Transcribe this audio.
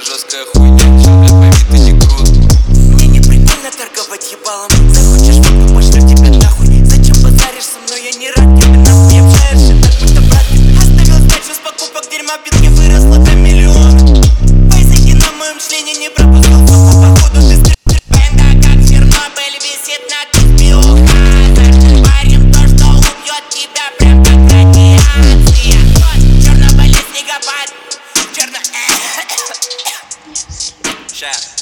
жесткая хуйня. Чел, блядь, пойми, ты не крут. Мне не прикольно торговать ебалом. Захочешь фотку, пошлю тебя нахуй. Зачем базаришь со мной, я не рад тебе. Нахуй общаешься, так будто брат. Оставил сдачу с покупок дерьма, битки выросла до миллиона. Байзаки на моем члене не пропускал фотку, походу ты стрельбенда, как Чернобыль висит над биохазом. Парим то, что убьет тебя прям как радиация. Чернобыль снегопад. Черно... Ща.